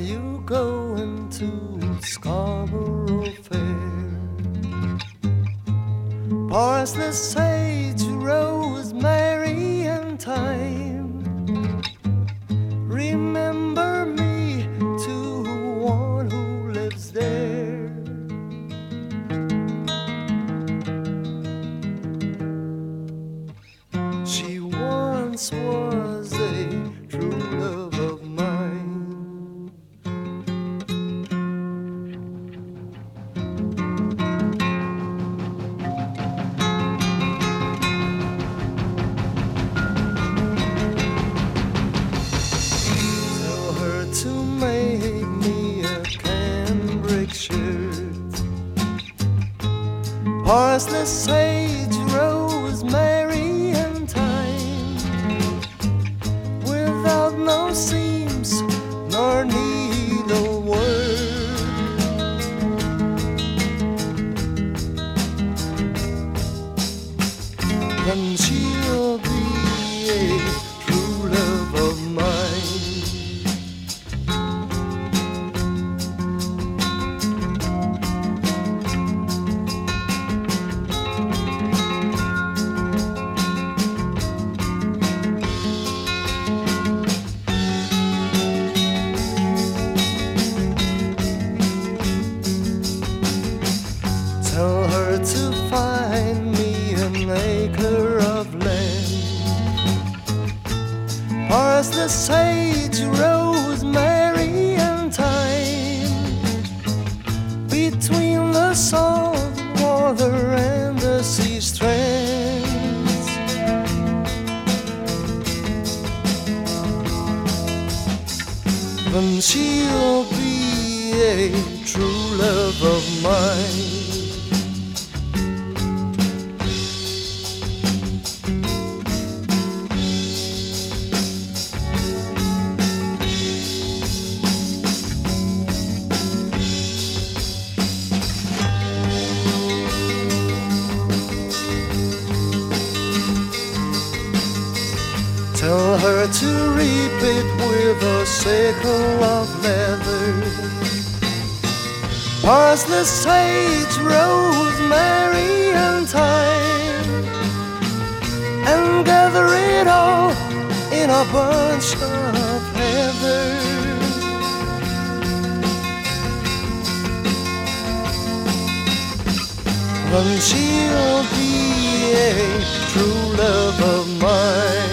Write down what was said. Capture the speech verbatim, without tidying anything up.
you going to Scarborough Fair? Parsley, sage, rosemary, and thyme. Remember me to one who lives there. She once was a true love of mine. Tell her to make me a cambric shirt. Parsley, sage, rosemary, and thyme, without no seams nor needlework. Then she'll be a true love of mine. Tell her to find me an acre of land. Parsley, sage, rosemary, and thyme, between the salt water and the sea strands. Then she'll be a true love of mine. Tell her to reap it with a sickle of leather. Parsley, sage, rosemary, and thyme, and gather it all in a bunch of heather. Then she'll be a true love of mine.